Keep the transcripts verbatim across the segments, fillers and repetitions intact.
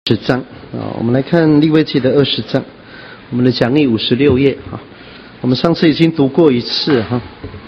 十章啊，我们来看利未记的二十章，我们的讲义五十六页啊。我们上次已经读过一次哈。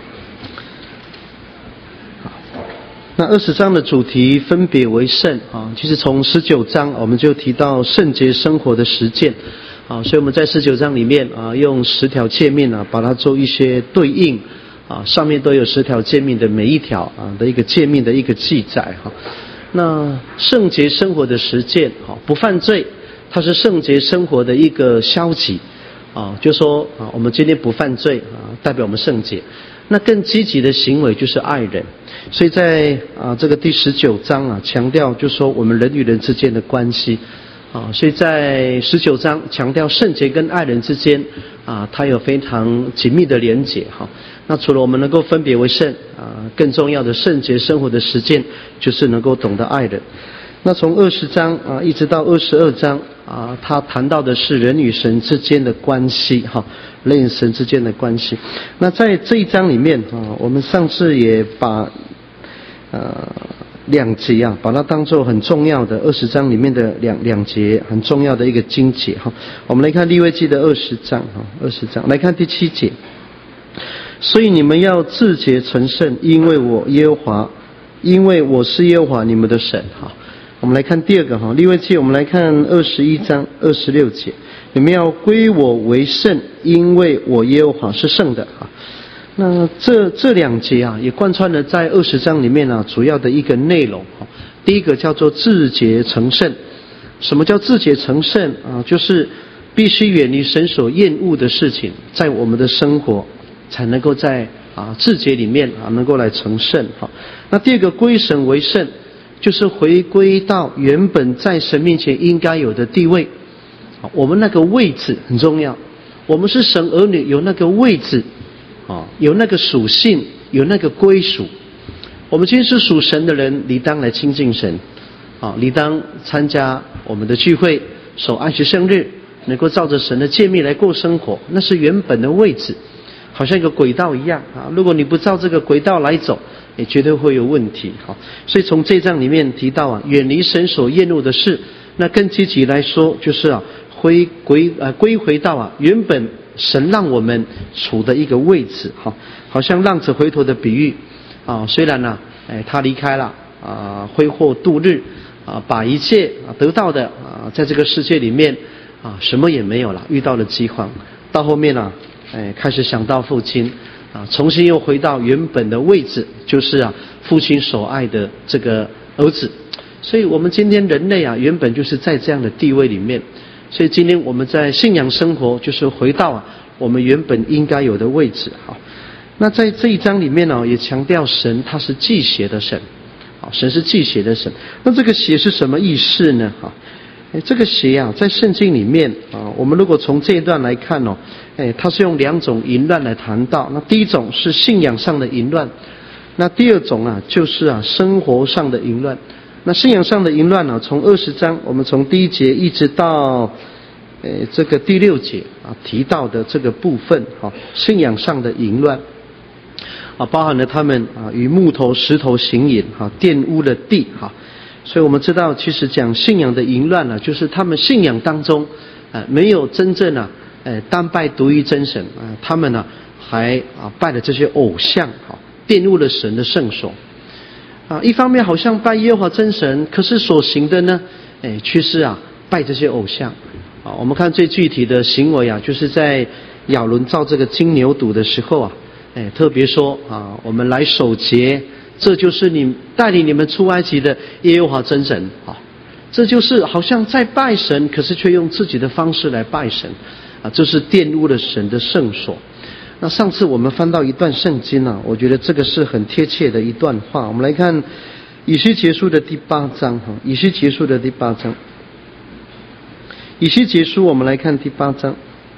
那二十章的主题分别为圣啊，其实从十九章我们就提到圣洁生活的实践啊，所以我们在十九章里面啊，用十条诫命啊，把它做一些对应啊，上面都有十条诫命的每一条啊的一个诫命的一个记载哈。那圣洁生活的实践啊，不犯罪，它是圣洁生活的一个消极啊，就说啊，我们今天不犯罪啊，代表我们圣洁。那更积极的行为就是爱人，所以在啊这个第十九章啊，强调就说我们人与人之间的关系啊，所以在十九章强调圣洁跟爱人之间啊，它有非常紧密的连结哈。那除了我们能够分别为圣啊，更重要的圣洁生活的实践就是能够懂得爱人。那从二十章啊一直到二十二章啊，他谈到的是人与神之间的关系哈，人与神之间的关系。那在这一章里面啊，我们上次也把呃两节啊，把它当作很重要的二十章里面的两两节很重要的一个经节哈。我们来看利未记的二十章哈，二十章来看第七节。所以你们要自洁成圣，因为我耶和华，因为我是耶和华你们的神哈。我们来看第二个哈，利未记我们来看二十一章二十六节，你们要归我为圣，因为我耶和华是圣的哈。那这这两节啊，也贯穿了在二十章里面啊主要的一个内容哈。第一个叫做自洁成圣，什么叫自洁成圣啊？就是必须远离神所厌恶的事情，在我们的生活才能够在啊自洁里面啊能够来成圣哈。那第二个归神为圣，就是回归到原本在神面前应该有的地位，我们那个位置很重要。我们是神儿女，有那个位置啊，有那个属性，有那个归属。我们今天是属神的人，理当来亲近神啊，理当参加我们的聚会，守安息圣日，能够照着神的诫命来过生活，那是原本的位置。好像一个轨道一样啊，如果你不照这个轨道来走，也绝对会有问题。好，所以从这章里面提到啊，远离神所厌恶的事，那更积极来说，就是啊，回归呃归回到啊原本神让我们处的一个位置。好，好像浪子回头的比喻啊，虽然呢、啊，哎他离开了啊，挥霍度日啊，把一切啊得到的啊，在这个世界里面啊，什么也没有了，遇到了饥荒，到后面啊。哎，开始想到父亲啊，重新又回到原本的位置，就是啊，父亲所爱的这个儿子。所以我们今天人类啊，原本就是在这样的地位里面。所以今天我们在信仰生活，就是回到啊我们原本应该有的位置。好，那在这一章里面呢、啊，也强调神他是忌邪的神，好，神是忌邪的神。那这个邪是什么意思呢？好。哎，这个邪啊，在圣经里面啊，我们如果从这一段来看哦，哎，它是用两种淫乱来谈到。那第一种是信仰上的淫乱，那第二种啊，就是啊生活上的淫乱。那信仰上的淫乱呢、啊，从二十章，我们从第一节一直到呃这个第六节啊提到的这个部分，哈、啊，信仰上的淫乱啊，包含了他们啊与木头、石头行淫，哈、啊，玷污了地，哈、啊。所以我们知道，其实讲信仰的淫乱呢、啊，就是他们信仰当中，呃，没有真正啊，呃，单拜独一真神啊、呃，他们呢、啊、还啊拜了这些偶像，啊，玷污了神的圣所，啊，一方面好像拜耶和华真神，可是所行的呢，哎，却是啊拜这些偶像，啊，我们看最具体的行为啊，就是在亚伦造这个金牛犊的时候啊，哎，特别说啊，我们来守节。这就是你带领你们出埃及的耶和华真神啊！这就是好像在拜神，可是却用自己的方式来拜神啊！这是玷污了神的圣所。那上次我们翻到一段圣经啊，我觉得这个是很贴切的一段话。我们来看以西结书的第八章哈，以西结书的第八章，以西结书我们来看第八章。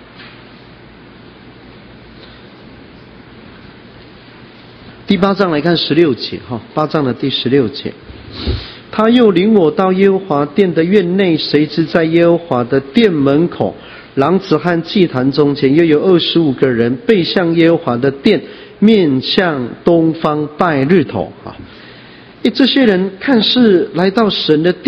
第八章来看十六节哈，八章的第十六节，他又领我到耶和华殿的院内，谁知在耶和华的殿门口，廊子和祭坛中间，又有二十五个人背向耶和华的殿，面向东方拜日头啊！这些人看似来到神的殿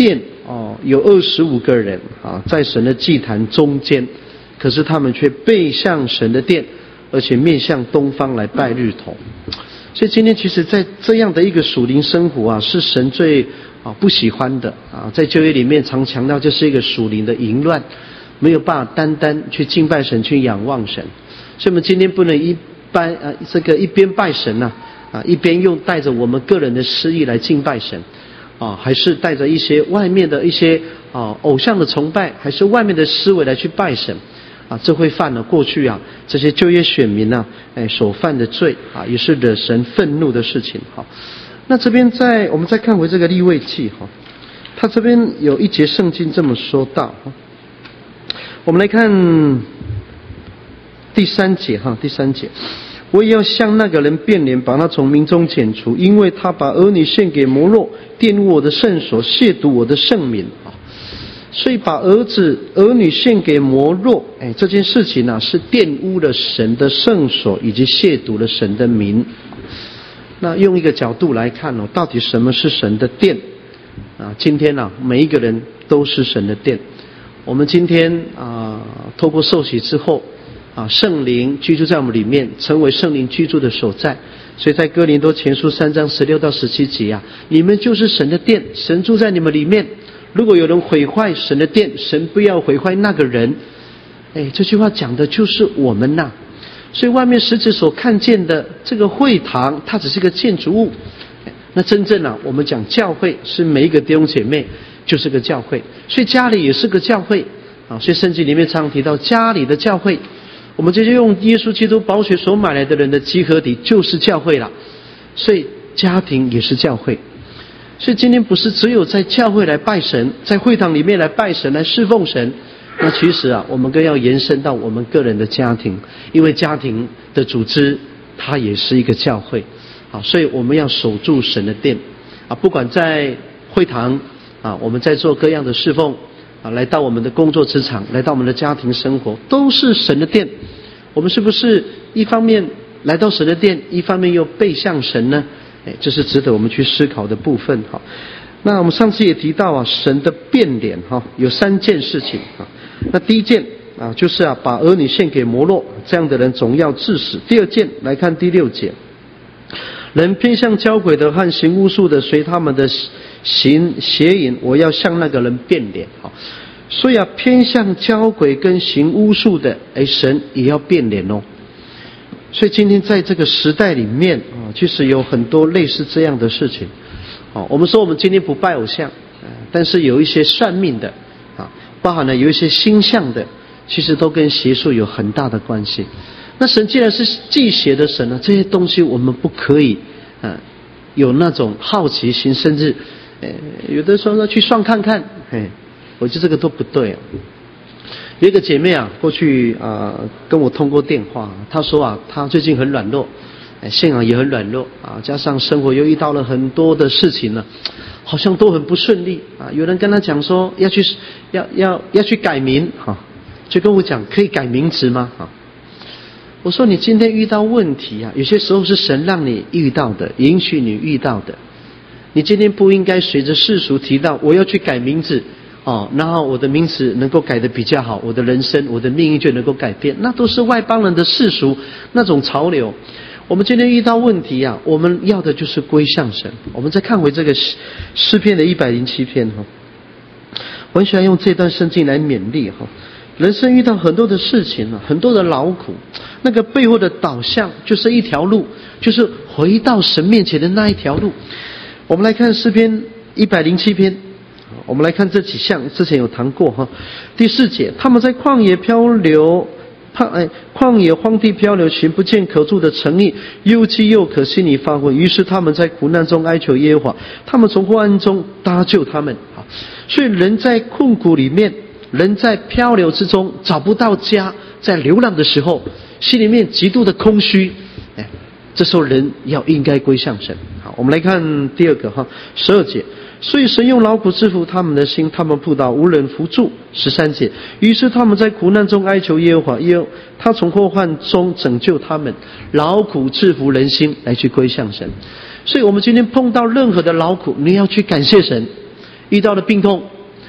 哦，有二十五个人啊，在神的祭坛中间，可是他们却背向神的殿，而且面向东方来拜日头。所以今天其实在这样的一个属灵生活啊，是神最啊不喜欢的啊。在旧约里面常强调，这是一个属灵的淫乱，没有办法单单去敬拜神，去仰望神。所以我们今天不能一般啊这个一边拜神啊啊一边用带着我们个人的私意来敬拜神啊，还是带着一些外面的一些啊偶像的崇拜，还是外面的思维来去拜神。啊，这会犯了过去啊这些旧约选民啊，哎所犯的罪啊，也是惹神愤怒的事情。好，那这边在我们再看回这个利未记哈，他这边有一节圣经这么说到，我们来看第三节哈，第三节，我也要向那个人变脸，把他从民中剪除，因为他把儿女献给摩洛，玷污我的圣所，亵渎我的圣名啊。所以把儿子儿女献给摩洛，哎，这件事情呢、啊、是玷污了神的圣所，以及亵渎了神的名。那用一个角度来看哦，到底什么是神的殿啊？今天啊，每一个人都是神的殿。我们今天啊，透过受洗之后啊，圣灵居住在我们里面，成为圣灵居住的所在。所以在哥林多前书三章十六到十七节啊，你们就是神的殿，神住在你们里面。如果有人毁坏神的殿，神不要毁坏那个人。哎，这句话讲的就是我们呐、啊。所以外面实质所看见的这个会堂，它只是个建筑物。那真正啊，我们讲教会是每一个弟兄姐妹就是个教会，所以家里也是个教会啊。所以圣经里面常提到家里的教会，我们这些用耶稣基督宝血所买来的人的集合体就是教会了。所以家庭也是教会。所以今天不是只有在教会来拜神，在会堂里面来拜神来侍奉神，那其实啊，我们更要延伸到我们个人的家庭，因为家庭的组织它也是一个教会啊，所以我们要守住神的殿啊，不管在会堂啊，我们在做各样的侍奉啊，来到我们的工作职场，来到我们的家庭生活，都是神的殿。我们是不是一方面来到神的殿，一方面又背向神呢？哎，这是值得我们去思考的部分哈。那我们上次也提到啊，神的变脸哈，有三件事情啊。那第一件啊，就是啊，把儿女献给摩洛，这样的人总要治死。第二件，来看第六节，人偏向交鬼的和行巫术的，随他们的行邪淫，我要向那个人变脸。好，所以啊，偏向交鬼跟行巫术的，哎，神也要变脸哦。所以今天在这个时代里面啊，其实有很多类似这样的事情。哦，我们说我们今天不拜偶像，但是有一些算命的啊，包含了有一些星象的，其实都跟邪术有很大的关系。那神既然是忌邪的神呢，这些东西我们不可以啊有那种好奇心，甚至呃有的时候说去算看看，嘿，我觉得这个都不对啊。有一个姐妹啊，过去啊、呃、跟我通过电话，她说啊，她最近很软弱，哎，信仰也很软弱啊，加上生活又遇到了很多的事情呢，好像都很不顺利啊。有人跟她讲说要去要要要去改名哈、啊，就跟我讲可以改名字吗？啊，我说你今天遇到问题啊，有些时候是神让你遇到的，允许你遇到的。你今天不应该随着世俗提到我要去改名字。哦，然后我的名字能够改得比较好，我的人生、我的命运就能够改变，那都是外邦人的世俗那种潮流。我们今天遇到问题啊，我们要的就是归向神。我们再看回这个诗篇的一百零七篇哈，我很喜欢用这段圣经来勉励哈。人生遇到很多的事情啊，很多的劳苦，那个背后的导向就是一条路，就是回到神面前的那一条路。我们来看诗篇一百零七篇。我们来看这几项，之前有谈过哈。第四节，他们在旷野漂流，哎，旷野荒地漂流，寻不见可住的城邑，又饥又渴，心里发昏。于是他们在苦难中哀求耶和华，他们从昏暗中搭救他们。好，所以人在困苦里面，人在漂流之中找不到家，在流浪的时候，心里面极度的空虚。哎，这时候人要应该归向神。好，我们来看第二个哈，十二节。所以神用劳苦制服他们的心，他们扑倒无人扶助。十三节，于是他们在苦难中哀求耶和华，耶和他从祸患中拯救他们。劳苦制服人心，来去归向神。所以我们今天碰到任何的劳苦，你要去感谢神。遇到了病痛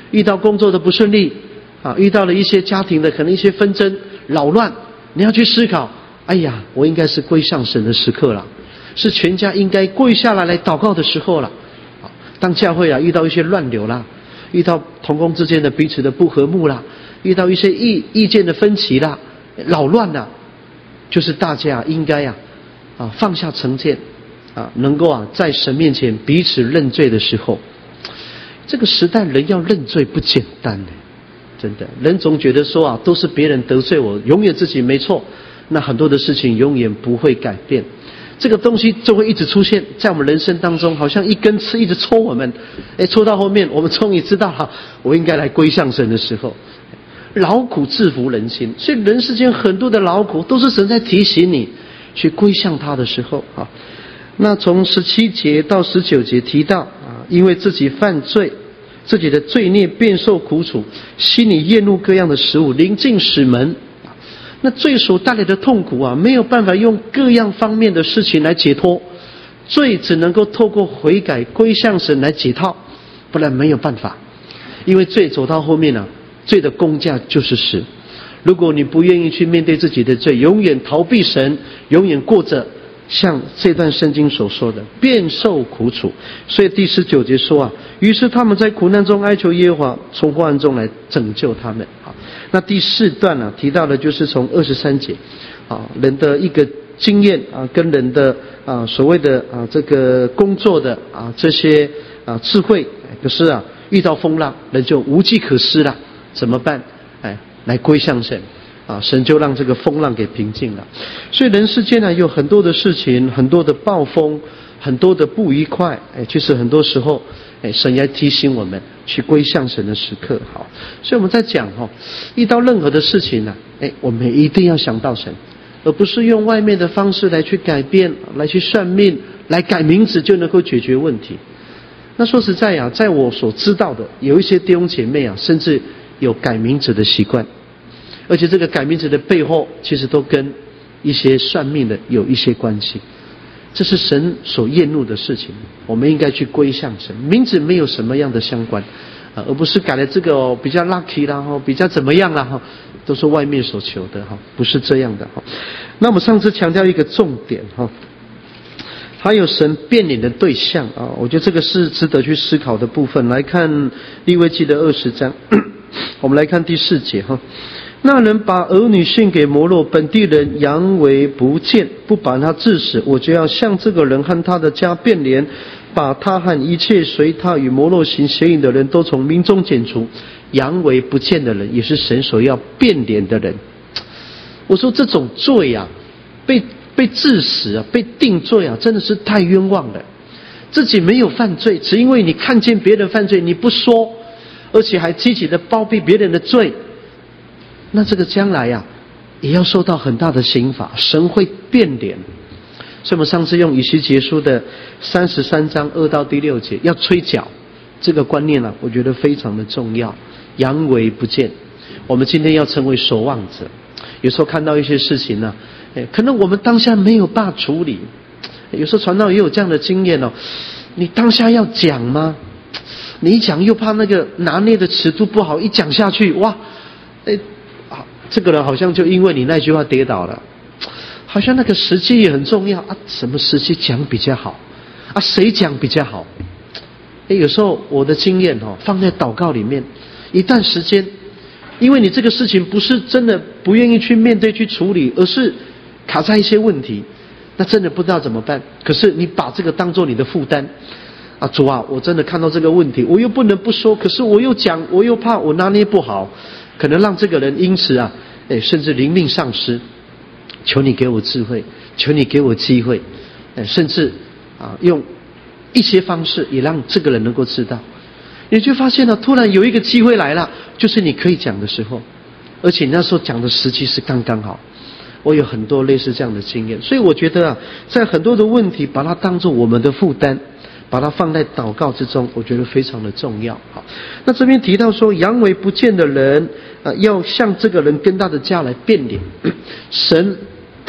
遇到工作的不顺利啊，遇到了一些家庭的可能一些纷争扰乱，你要去思考，哎呀，我应该是归向神的时刻了，是全家应该跪下来来祷告的时候了。当教会啊遇到一些乱流啦，遇到同工之间的彼此的不和睦啦，遇到一些意意见的分歧啦，扰乱啦，就是大家应该啊啊放下成见啊，能够啊在神面前彼此认罪的时候。这个时代人要认罪不简单的，真的，人总觉得说啊都是别人得罪我，永远自己没错，那很多的事情永远不会改变。这个东西就会一直出现在我们人生当中，好像一根刺一直戳我们，哎，戳到后面我们终于知道了，我应该来归向神的时候，劳苦制服人心。所以人世间很多的劳苦都是神在提醒你去归向他的时候啊。那从十七节到十九节提到啊，因为自己犯罪，自己的罪孽便受苦楚，心里厌恶各样的食物，临近死门。那罪所带来的痛苦啊，没有办法用各样方面的事情来解脱，罪只能够透过悔改归向神来解套，不然没有办法。因为罪走到后面啊，罪的工价就是死。如果你不愿意去面对自己的罪，永远逃避神，永远过着像这段圣经所说的便受苦楚。所以第十九节说啊，于是他们在苦难中哀求耶和华，从患难中来拯救他们。好，那第四段啊提到的就是从二十三节啊，人的一个经验啊，跟人的啊所谓的啊这个工作的啊这些啊智慧，可是啊遇到风浪，人就无计可施了，怎么办？哎，来归向神啊，神就让这个风浪给平静了。所以人世间呢有很多的事情，很多的暴风，很多的不愉快，哎，其实很多时候，哎，神也提醒我们去归向神的时刻。好，所以我们在讲哈，遇到任何的事情呢，哎，我们一定要想到神，而不是用外面的方式来去改变，来去算命，来改名字就能够解决问题。那说实在呀，在我所知道的，有一些弟兄姐妹啊，甚至有改名字的习惯，而且这个改名字的背后，其实都跟一些算命的有一些关系。这是神所厌恶的事情，我们应该去归向神。名字没有什么样的相关，啊，而不是改了这个哦比较 lucky 啦，哈，比较怎么样啦，哈，都是外面所求的哈，不是这样的哈。那我们上次强调一个重点哈，还有神变脸的对象啊，我觉得这个是值得去思考的部分。来看利未记的二十章，我们来看第四节哈。那人把儿女献给摩洛，本地人佯为不见，不把他治死，我就要向这个人和他的家变脸，把他和一切随他与摩洛行邪淫的人都从民中剪除。佯为不见的人，也是神所要变脸的人。我说这种罪啊，被被治死啊，被定罪啊，真的是太冤枉了。自己没有犯罪，只因为你看见别人犯罪你不说，而且还积极的包庇别人的罪，那这个将来啊也要受到很大的刑罚，神会变脸。所以我们上次用以西结书的三十三章二到第六节要吹角，这个观念啊我觉得非常的重要。佯为不见，我们今天要成为守望者。有时候看到一些事情呢、啊，可能我们当下没有办法处理，有时候传道也有这样的经验哦。你当下要讲吗？你一讲又怕那个拿捏的尺度不好，一讲下去哇，哎啊，这个人好像就因为你那句话跌倒了，好像那个时机也很重要啊。什么时机讲比较好啊？谁讲比较好？哎，有时候我的经验哦，放在祷告里面，一段时间。因为你这个事情不是真的不愿意去面对去处理，而是卡在一些问题，那真的不知道怎么办。可是你把这个当作你的负担啊，主啊，我真的看到这个问题，我又不能不说，可是我又讲，我又怕我拿捏不好，可能让这个人因此啊，哎，甚至灵命丧失。求你给我智慧，求你给我机会，哎，甚至啊，用一些方式也让这个人能够知道。你就发现了，突然有一个机会来了，就是你可以讲的时候，而且那时候讲的时机是刚刚好。我有很多类似这样的经验，所以我觉得啊，在很多的问题，把它当作我们的负担，把它放在祷告之中，我觉得非常的重要。好，那这边提到说，佯为不见的人，呃，要向这个人跟他的家来变脸。神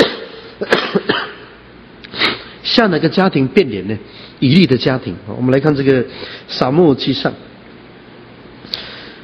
向哪个家庭变脸呢？以利的家庭。我们来看这个撒母耳记上。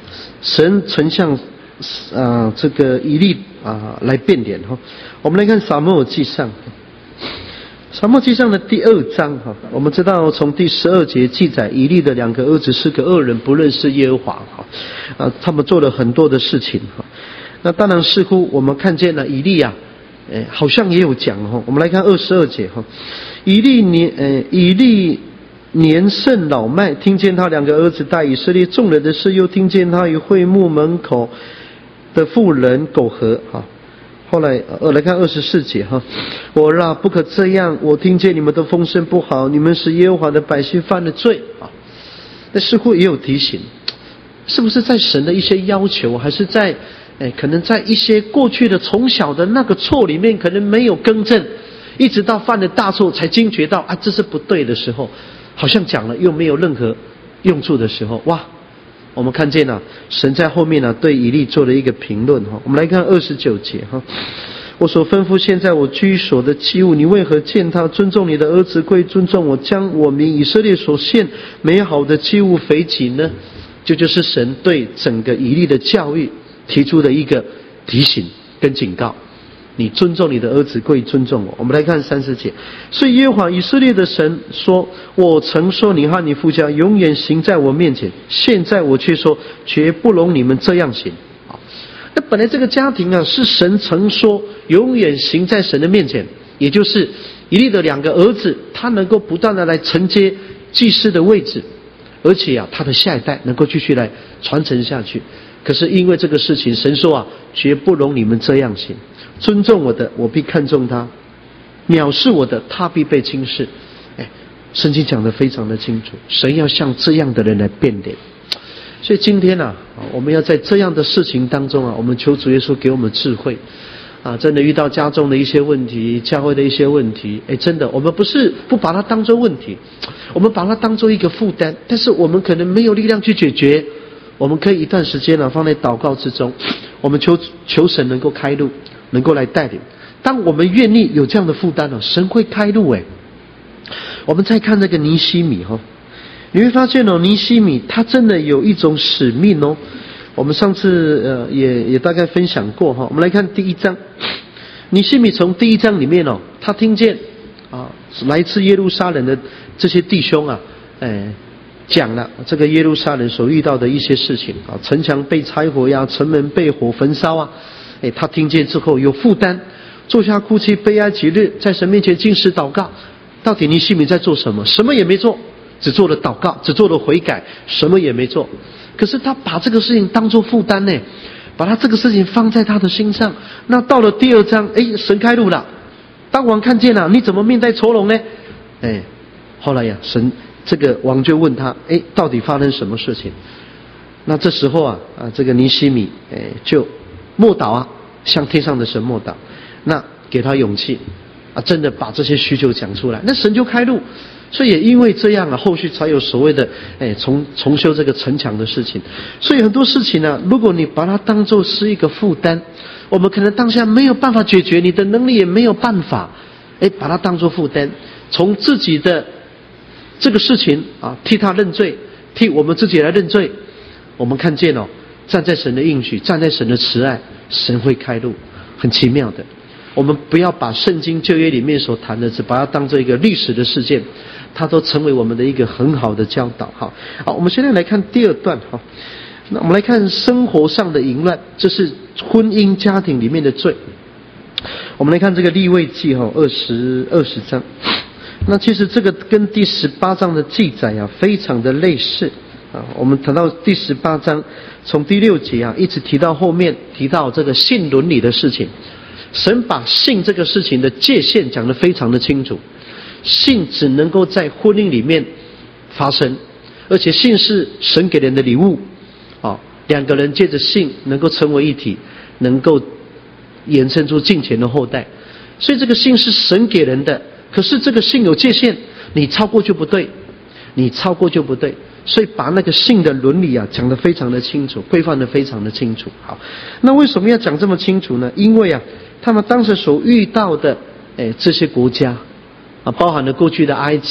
神曾向啊、呃、这个以利啊、呃、来变脸哈。我们来看撒母耳记上，撒母耳记上的第二章哈，我们知道从第十二节记载，以利的两个儿子是个恶人，不认识耶和华哈，啊，他们做了很多的事情哈。那当然似乎我们看见了以利啊，哎，好像也有讲哈。我们来看二十二节哈，以利年呃以利年甚老迈，听见他两个儿子带以色列众人的事，又听见他与会幕门口的妇人苟合哈。后来呃来看二十四节哈，我啊不可这样，我听见你们的风声不好，你们使耶和华的百姓犯了罪啊。那似乎也有提醒，是不是在神的一些要求，还是在哎可能在一些过去的从小的那个错里面可能没有更正，一直到犯了大错才惊觉到啊这是不对的时候，好像讲了又没有任何用处的时候，哇！我们看见了、啊、神在后面呢、啊、对以利做了一个评论哈。我们来看二十九节哈，我所吩咐现在我居所的祭物，你为何践踏？尊重你的儿子归尊重我，将我民以色列所献美好的祭物肥己呢？这就是神对整个以利的教育提出的一个提醒跟警告。你尊重你的儿子，归尊重我。我们来看三十节，所以耶和华以色列的神说：我曾说你和你父家永远行在我面前，现在我却说绝不容你们这样行。那本来这个家庭啊，是神曾说永远行在神的面前，也就是以利的两个儿子，他能够不断的来承接祭司的位置，而且啊，他的下一代能够继续来传承下去。可是因为这个事情，神说啊，绝不容你们这样行。尊重我的，我必看重他；藐视我的，他必被轻视。哎，圣经讲得非常的清楚，神要向这样的人来变脸。所以今天啊，我们要在这样的事情当中啊，我们求主耶稣给我们智慧啊！真的遇到家中的一些问题，教会的一些问题，哎，真的，我们不是不把它当作问题，我们把它当作一个负担，但是我们可能没有力量去解决。我们可以一段时间呢、啊，放在祷告之中，我们求求神能够开路，能够来带领。当我们愿意有这样的负担了、啊，神会开路哎。我们再看这个尼希米哈、哦，你会发现哦，尼希米他真的有一种使命哦。我们上次呃也也大概分享过哈、哦。我们来看第一章，尼希米从第一章里面哦，他听见啊来自耶路撒冷的这些弟兄啊，哎。讲了这个耶路撒冷所遇到的一些事情啊，城墙被拆毁呀，城门被火焚烧啊，哎，他听见之后有负担，坐下哭泣悲哀几日，在神面前禁食祷告。到底尼希米在做什么？什么也没做，只做了祷告，只做了悔改，什么也没做。可是他把这个事情当作负担呢，把他这个事情放在他的心上。那到了第二章，哎，神开路了，当王看见了，你怎么面带愁容呢？哎，后来呀，神。这个王就问他，哎，到底发生什么事情？那这时候啊，啊，这个尼希米，哎，就默祷啊，向天上的神默祷，那给他勇气，啊，真的把这些需求讲出来，那神就开路。所以也因为这样啊，后续才有所谓的，哎，重重修这个城墙的事情。所以很多事情呢、啊，如果你把它当作是一个负担，我们可能当下没有办法解决，你的能力也没有办法，哎，把它当作负担，从自己的。这个事情啊，替他认罪，替我们自己来认罪。我们看见哦，站在神的应许，站在神的慈爱，神会开路，很奇妙的。我们不要把圣经旧约里面所谈的，只把它当做一个历史的事件，它都成为我们的一个很好的教导。好，好，我们现在来看第二段哈。那我们来看生活上的淫乱，这是婚姻家庭里面的罪。我们来看这个利未记哈，二十二十章。那其实这个跟第十八章的记载啊，非常的类似啊。我们谈到第十八章，从第六节啊，一直提到后面，提到这个性伦理的事情。神把性这个事情的界限讲得非常的清楚，性只能够在婚姻里面发生，而且性是神给人的礼物啊。两个人借着性能够成为一体，能够衍生出敬虔的后代，所以这个性是神给人的。可是这个性有界限，你超过就不对，你超过就不对，所以把那个性的伦理啊讲得非常的清楚，规范得非常的清楚。好，那为什么要讲这么清楚呢？因为啊，他们当时所遇到的，哎，这些国家啊，包含了过去的埃及，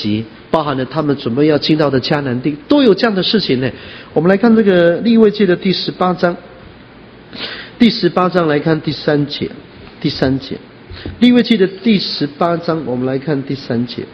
包含了他们准备要进到的迦南地，都有这样的事情呢。我们来看这个利未记的第十八章，第十八章来看第三节，第三节，利未记的第十八章，我们来看第三节，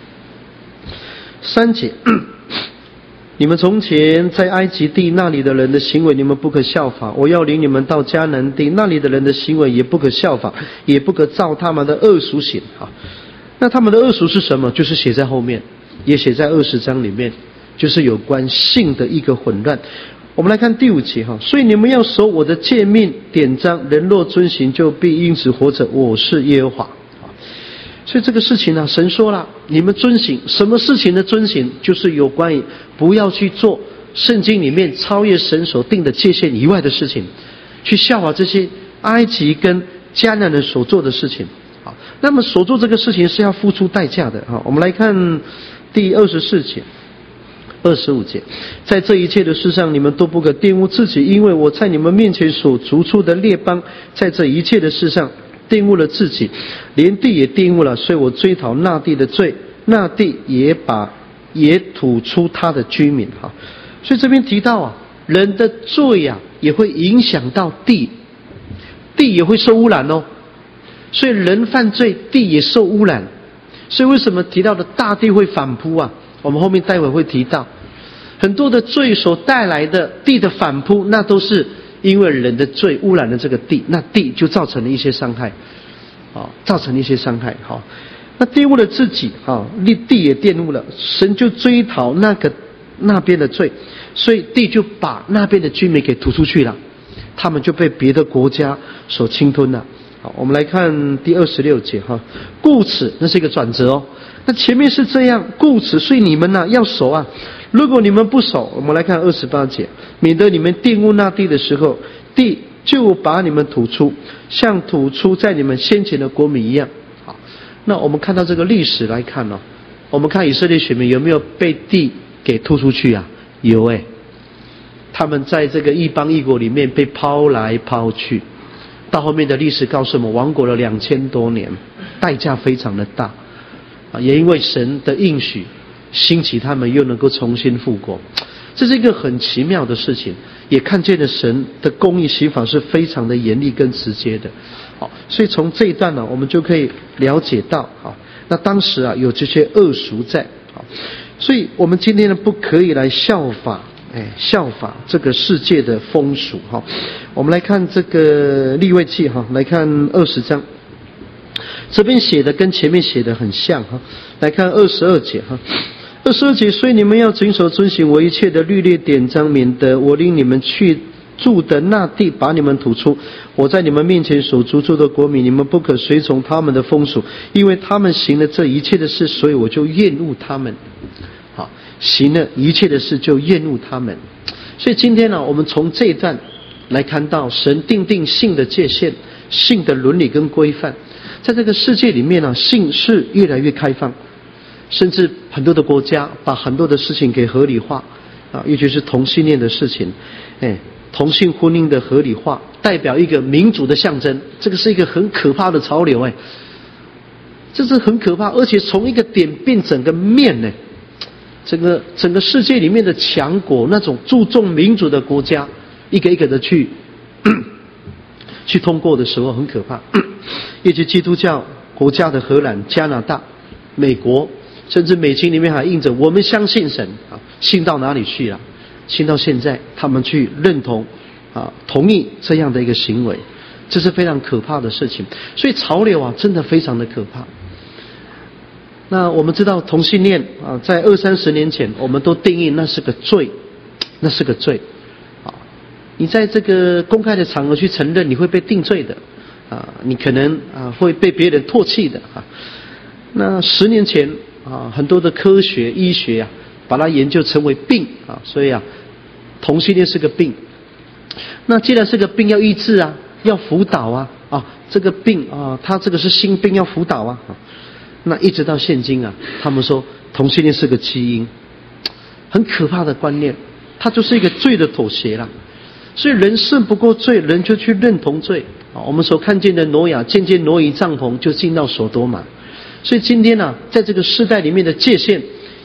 三节。你们从前在埃及地那里的人的行为，你们不可效法；我要领你们到迦南地，那里的人的行为也不可效法，也不可照他们的恶俗行。好，那他们的恶俗是什么？就是写在后面，也写在二十章里面，就是有关性的一个混乱。我们来看第五节哈，所以你们要守我的诫命典章，人若遵行，就必因此活着。我是耶和华。所以这个事情呢、啊，神说了，你们遵行什么事情的遵行，就是有关于不要去做圣经里面超越神所定的界限以外的事情，去效法这些埃及跟迦南人所做的事情。好，那么所做这个事情是要付出代价的。好，我们来看第二十四节、二十五节，在这一切的事上，你们都不可玷污自己，因为我在你们面前所逐出的列邦，在这一切的事上玷污了自己，连地也玷污了，所以我追讨那地的罪，那地也把也吐出他的居民。哈，所以这边提到啊，人的罪啊也会影响到地，地也会受污染哦。所以人犯罪，地也受污染。所以为什么提到的大地会反扑啊？我们后面待会会提到，很多的罪所带来的地的反扑，那都是因为人的罪污染了这个地，那地就造成了一些伤害，啊，造成了一些伤害。好，那玷污了自己，啊，地也玷污了，神就追讨那个那边的罪，所以地就把那边的居民给吐出去了，他们就被别的国家所侵吞了。好，我们来看第二十六节哈，故此，那是一个转折哦。那前面是这样，故此，所以你们呢、啊、要守啊。如果你们不守，我们来看二十八节，免得你们玷污那地的时候，地就把你们吐出，像吐出在你们先前的国民一样。好，那我们看到这个历史来看哦，我们看以色列选民有没有被地给吐出去啊？有诶，他们在这个异邦异国里面被抛来抛去，到后面的历史告诉我们，亡国了两千多年，代价非常的大啊！也因为神的应许，兴起他们又能够重新复国，这是一个很奇妙的事情，也看见了神的公义刑法是非常的严厉跟直接的。好，所以从这一段呢、啊，我们就可以了解到，好，那当时啊有这些恶俗在，好，所以我们今天呢不可以来效法。哎，效法这个世界的风俗哈。我们来看这个利未记哈，来看二十章，这边写的跟前面写的很像哈。来看二十二节哈，二十二节，所以你们要谨守遵行我一切的律例典章，免得我领你们去住的那地把你们吐出。我在你们面前所逐出的国民，你们不可随从他们的风俗，因为他们行了这一切的事，所以我就厌恶他们。好，行了一切的事就厌恶他们。所以今天呢，我们从这一段来看到神定定性的界限、性的伦理跟规范。在这个世界里面呢，性是越来越开放，甚至很多的国家把很多的事情给合理化啊，尤其是同性恋的事情，哎，同性婚姻的合理化，代表一个民主的象征。这个是一个很可怕的潮流，哎，这是很可怕，而且从一个点变整个面呢。整个整个世界里面的强国，那种注重民主的国家，一个一个的去去通过的时候很可怕。尤其基督教国家的荷兰、加拿大、美国，甚至美金里面还印着我们相信神啊，信到哪里去了？信到现在，他们去认同啊，同意这样的一个行为，这是非常可怕的事情。所以潮流啊，真的非常的可怕。那我们知道同性恋啊，在二三十年前，我们都定义那是个罪，那是个罪。啊，你在这个公开的场合去承认，你会被定罪的，啊，你可能啊会被别人唾弃的啊。那十年前啊，很多的科学医学啊，把它研究成为病啊，所以啊，同性恋是个病。那既然是个病，要医治啊，要辅导啊，啊，这个病啊，它这个是心病，要辅导啊。那一直到现今啊，他们说同性恋是个基因，很可怕的观念，它就是一个罪的妥协啦。所以人胜不过罪，人就去认同罪啊。我们所看见的挪亚渐渐挪移帐篷，就进到所多玛。所以今天呢、啊，在这个世代里面的界限，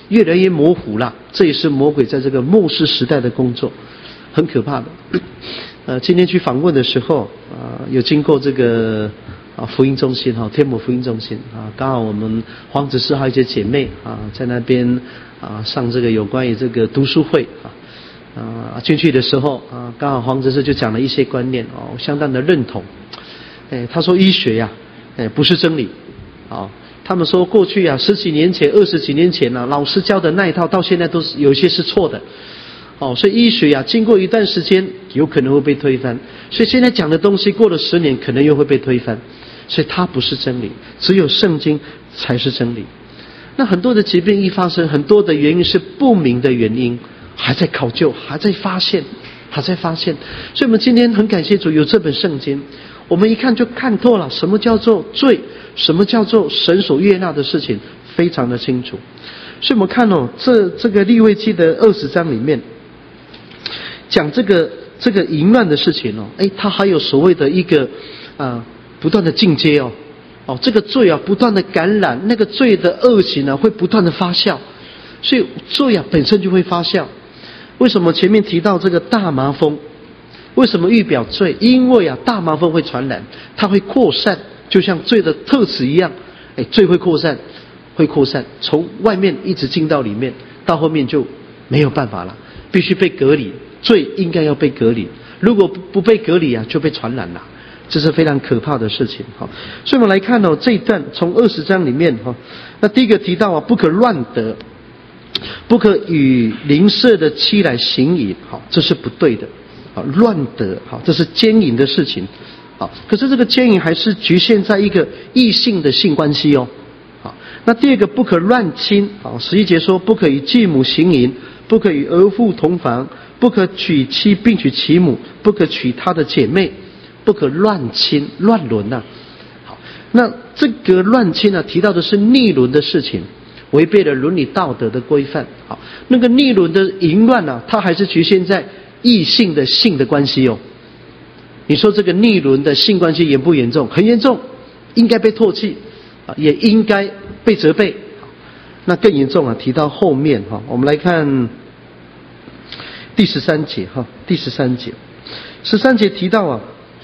越来越模糊了。这也是魔鬼在这个末世时代的工作，很可怕的。呃，今天去访问的时候，啊、呃，有经过这个啊福音中心哈，天母福音中心啊，刚好我们黄执事还有一些姐妹啊，在那边啊上这个有关于这个读书会啊。啊，进去的时候啊，刚好黄执事就讲了一些观念哦，相当的认同。哎，他说医学呀、啊，哎不是真理，啊，他们说过去啊十几年前、二十几年前啊，老师教的那一套到现在都是有些是错的，哦，所以医学啊，经过一段时间有可能会被推翻，所以现在讲的东西过了十年可能又会被推翻，所以它不是真理，只有圣经才是真理。那很多的疾病一发生，很多的原因是不明的原因。还在考究，还在发现，还在发现。所以我们今天很感谢主有这本圣经，我们一看就看透了什么叫做罪，什么叫做神所悦纳的事情，非常的清楚。所以我们看哦，这这个利未记的二十章里面讲这个这个淫乱的事情哦，哎，它还有所谓的一个啊、呃、不断的进阶哦，哦这个罪啊不断的感染，那个罪的恶行呢会不断的发酵，所以罪啊本身就会发酵。为什么前面提到这个大麻风？为什么预表罪？因为啊，大麻风会传染，它会扩散，就像罪的特质一样。哎，罪会扩散，会扩散，从外面一直进到里面，到后面就没有办法了，必须被隔离。罪应该要被隔离，如果不被隔离啊，就被传染了，这是非常可怕的事情。好，所以我们来看哦，这一段从二十章里面哈，那第一个提到啊，不可乱得。不可与邻舍的妻来行淫，好，这是不对的，好，乱得，好，这是奸淫的事情，好，可是这个奸淫还是局限在一个异性的性关系哦，好，那第二个不可乱亲，好，十一节说不可与继母行淫，不可与儿妇同房，不可娶妻并娶其母，不可娶她的姐妹，不可乱亲乱伦呐、啊，好，那这个乱亲呢、啊，提到的是逆伦的事情。违背了伦理道德的规范，好，那个逆伦的淫乱啊，它还是局限在异性的性的关系哦。你说这个逆伦的性关系严不严重？很严重，应该被唾弃啊，也应该被责备。那更严重啊，提到后面哈，我们来看第十三节哈，第十三节，十三节提到啊。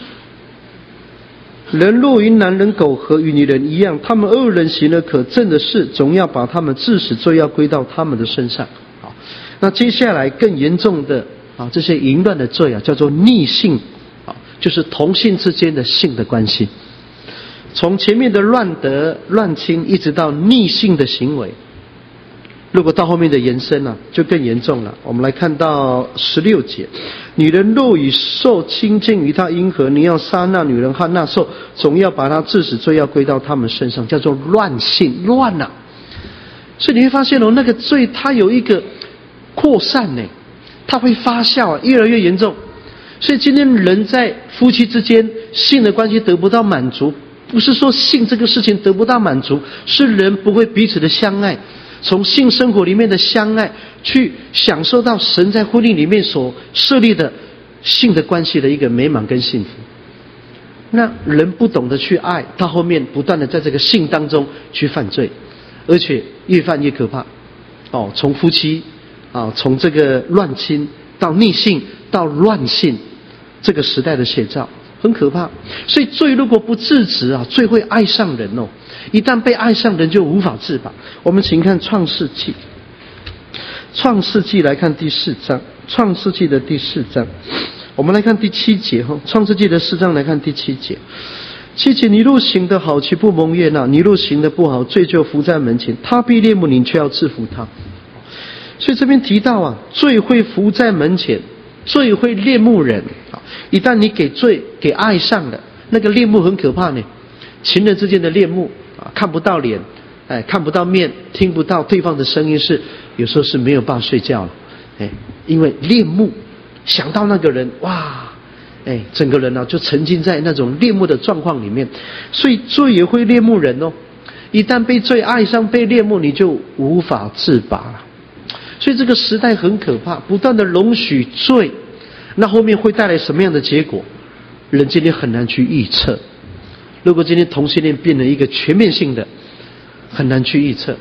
人若与男人苟合，与女人一样，他们二人行了可憎的事，总要把他们治死，罪要归到他们的身上。好，那接下来更严重的啊，这些淫乱的罪啊，叫做逆性，啊，就是同性之间的性的关系。从前面的乱得、乱亲，一直到逆性的行为，如果到后面的延伸呢、啊，就更严重了。我们来看到十六节，女人若与兽亲近与她阴合，你要杀那女人和那兽，总要把她治死，罪要归到他们身上，叫做乱性，乱啊！所以你会发现哦，那个罪它有一个扩散呢，它会发酵啊，越来越严重。所以今天人在夫妻之间性的关系得不到满足，不是说性这个事情得不到满足，是人不会彼此的相爱。从性生活里面的相爱，去享受到神在婚姻里面所设立的性的关系的一个美满跟幸福。那人不懂得去爱，到后面不断的在这个性当中去犯罪，而且越犯越可怕。哦，从夫妻啊，从这个乱亲到逆性到乱性，这个时代的写照很可怕。所以罪如果不制止啊，罪会爱上人哦。一旦被爱上，人就无法自拔。我们请看创世纪，创世纪来看第四章，创世纪的第四章，我们来看第七节哈，创世纪的四章来看第七节。七节，你若行得好，岂不蒙悦纳？你若行得不好，罪就伏在门前，他必恋慕你，却要制服他。所以这边提到啊，罪会伏在门前，罪会恋慕人。一旦你给罪给爱上了，那个恋慕很可怕呢。情人之间的恋慕啊，看不到脸，哎，看不到面，听不到对方的声音，是有时候是没有办法睡觉了，哎，因为恋慕，想到那个人，哇，哎，整个人呢、啊、就沉浸在那种恋慕的状况里面，所以罪也会恋慕人哦。一旦被罪爱上，被恋慕，你就无法自拔了。所以这个时代很可怕，不断的容许罪，那后面会带来什么样的结果？人今天很难去预测。如果今天同性恋变成一个全面性的，很难去预测。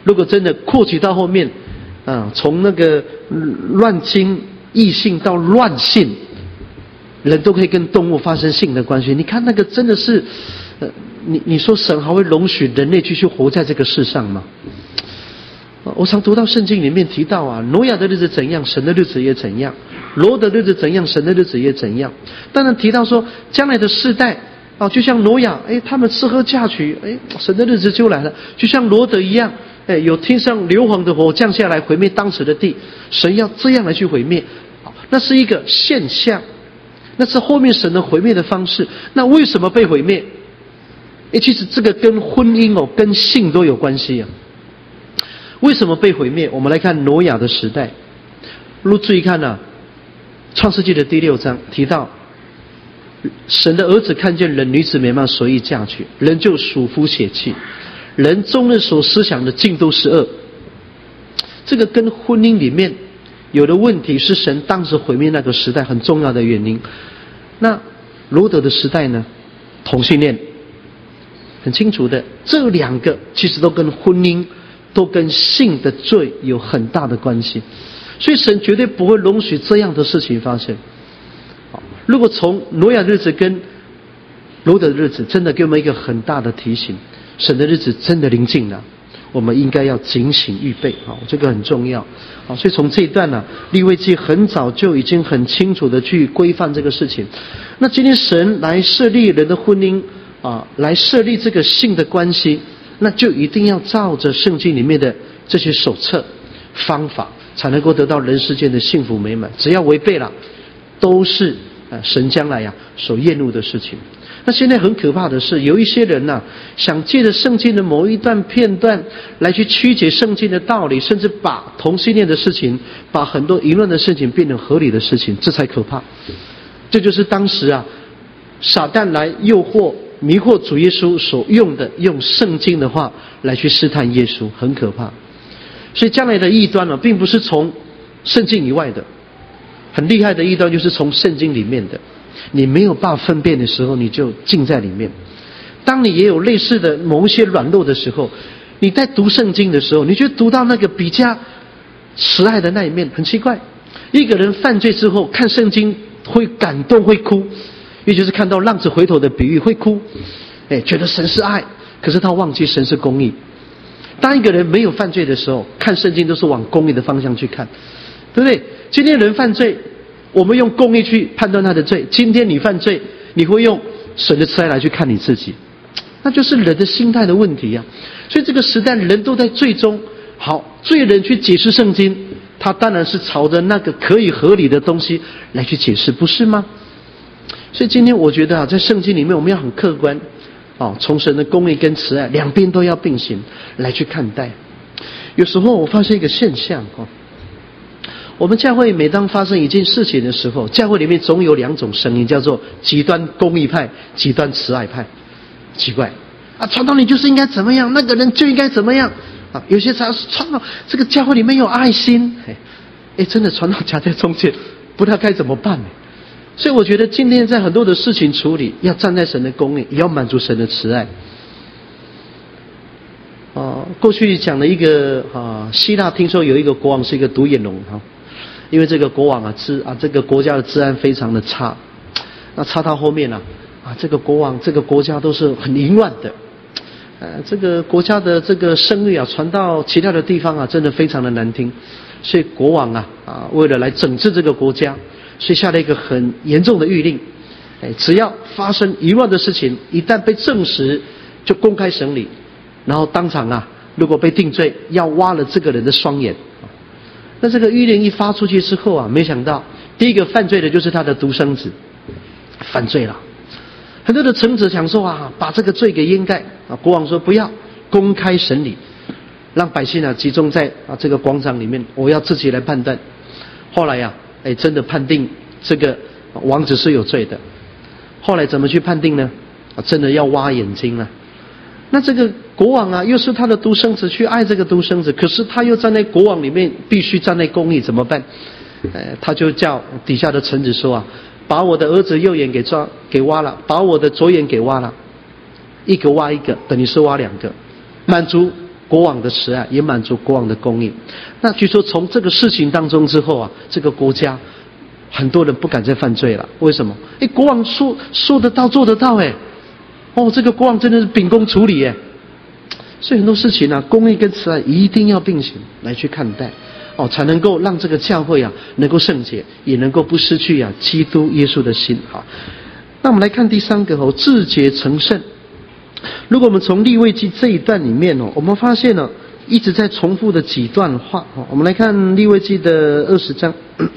如果真的扩及到后面，啊，从那个乱经异性到乱性，人都可以跟动物发生性的关系。你看那个真的是，呃，你你说神还会容许人类继续活在这个世上吗？我常读到圣经里面提到啊，挪亚的日子怎样，神的日子也怎样；罗的日子怎样，神的日子也怎样。当然提到说，将来的世代啊，就像挪亚，哎，他们吃喝嫁娶，哎，神的日子就来了；就像罗德一样，哎，有天上硫磺的火降下来毁灭当时的地，神要这样来去毁灭，那是一个现象，那是后面神的毁灭的方式。那为什么被毁灭？哎，其实这个跟婚姻哦，跟性都有关系啊。为什么被毁灭？我们来看挪亚的时代。如注意看啊，创世纪的第六章提到，神的儿子看见人女子美貌，所以嫁娶，人就属夫血气，人终日所思想的尽都是恶。这个跟婚姻里面有的问题是神当时毁灭那个时代很重要的原因。那罗德的时代呢？同性恋，很清楚的，这两个其实都跟婚姻都跟性的罪有很大的关系，所以神绝对不会容许这样的事情发生。如果从挪亚的日子跟罗德的日子，真的给我们一个很大的提醒，神的日子真的临近了，我们应该要警醒预备，好，这个很重要。好，所以从这一段呢、啊，利未记很早就已经很清楚的去规范这个事情。那今天神来设立人的婚姻啊，来设立这个性的关系，那就一定要照着圣经里面的这些手册方法，才能够得到人世间的幸福美满。只要违背了，都是啊神将来呀、啊、所厌恶的事情。那现在很可怕的是，有一些人呐、啊，想借着圣经的某一段片段来去曲解圣经的道理，甚至把同性恋的事情，把很多淫乱的事情变成合理的事情，这才可怕。这就是当时啊，撒旦来诱惑、迷惑主耶稣所用的，用圣经的话来去试探耶稣，很可怕。所以将来的异端呢、啊，并不是从圣经以外的，很厉害的异端就是从圣经里面的。你没有办法分辨的时候，你就浸在里面。当你也有类似的某一些软弱的时候，你在读圣经的时候，你就读到那个比较慈爱的那一面。很奇怪，一个人犯罪之后看圣经会感动会哭，也就是看到浪子回头的比喻会哭，哎，觉得神是爱，可是他忘记神是公义。当一个人没有犯罪的时候，看圣经都是往公义的方向去看，对不对？今天人犯罪，我们用公义去判断他的罪。今天你犯罪，你会用神的慈爱来去看你自己，那就是人的心态的问题呀、啊。所以这个时代人都在罪中，好，罪人去解释圣经，他当然是朝着那个可以合理的东西来去解释，不是吗？所以今天我觉得啊，在圣经里面我们要很客观，哦，从神的公义跟慈爱两边都要并行来去看待。有时候我发现一个现象哦。我们教会每当发生一件事情的时候，教会里面总有两种声音，叫做极端公义派、极端慈爱派。奇怪啊，传道你就是应该怎么样，那个人就应该怎么样啊。有些传传道这个教会里面有爱心，哎，哎，真的传道夹在中间，不知道该怎么办呢？所以我觉得今天在很多的事情处理，要站在神的公义，也要满足神的慈爱。啊，过去讲了一个啊，希腊听说有一个国王是一个独眼龙哈。因为这个国王啊，治啊这个国家的治安非常的差，那差到后面啊，啊这个国王这个国家都是很淫乱的，呃这个国家的这个声誉啊传到其他的地方啊，真的非常的难听，所以国王啊啊为了来整治这个国家，所以下了一个很严重的谕令，哎，只要发生淫乱的事情，一旦被证实，就公开审理，然后当场啊，如果被定罪，要挖了这个人的双眼。那这个谕令一发出去之后啊，没想到第一个犯罪的就是他的独生子，犯罪了。很多的臣子想说啊，把这个罪给掩盖啊。国王说不要，公开审理，让百姓啊集中在啊这个广场里面，我要自己来判断。后来呀、啊，哎真的判定这个王子是有罪的。后来怎么去判定呢？啊，真的要挖眼睛了。那这个国王啊，又是他的独生子，去爱这个独生子，可是他又站在国王里面，必须站在公义，怎么办？呃，他就叫底下的臣子说啊，把我的儿子右眼给抓给挖了，把我的左眼给挖了，一个挖一个，等于是挖两个，满足国王的慈爱，也满足国王的供应。那据说从这个事情当中之后啊，这个国家很多人不敢再犯罪了。为什么？哎，国王说说得到做得到，哎，哦，这个国王真的是秉公处理，哎。所以很多事情啊，公义跟慈爱一定要并行来去看待，哦，才能够让这个教会啊能够圣洁，也能够不失去啊基督耶稣的心。好，那我们来看第三个哦，自洁成圣。如果我们从利未记这一段里面哦，我们发现呢，一直在重复的几段话哦。我们来看利未记的二十章。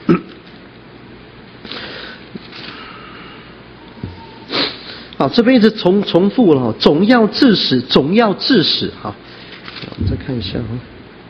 好，这边一直重重复了，总要治死，总要治死。好，我们再看一下哈。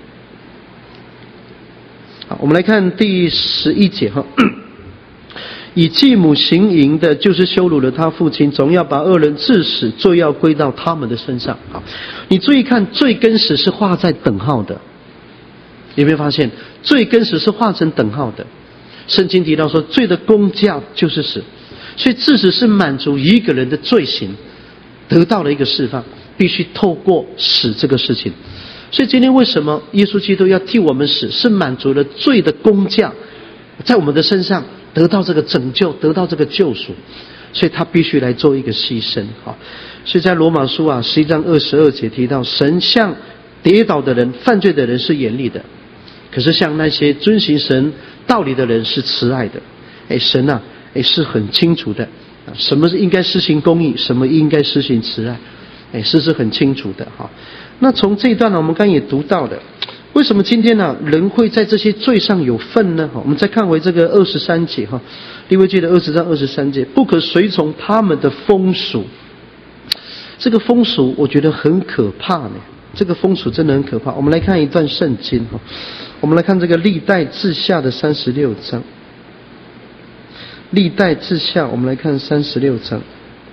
好，我们来看第十一节哈。以继母行淫的，就是羞辱了他父亲，总要把恶人治死，罪要归到他们的身上。好，你注意看，罪跟死是画在等号的，有没有发现？罪跟死是画成等号的。圣经提到说，罪的工价就是死。所以治死是满足一个人的罪行得到了一个释放，必须透过死这个事情。所以今天为什么耶稣基督要替我们死，是满足了罪的工价在我们的身上得到这个拯救，得到这个救赎，所以他必须来做一个牺牲。好，所以在罗马书啊十一章二十二节提到，神向跌倒的人、犯罪的人是严厉的，可是像那些遵行神道理的人是慈爱的。哎，神啊哎，是很清楚的，什么是应该施行公义，什么应该施行慈爱，哎，是是很清楚的哈。那从这一段呢，我们刚才也读到的，为什么今天呢人会在这些罪上有份呢？我们再看回这个二十三节哈，利未记的二十章二十三节，不可随从他们的风俗。这个风俗我觉得很可怕呢，这个风俗真的很可怕。我们来看一段圣经哈，我们来看这个历代志下的三十六章。历代志下，我们来看三十六章。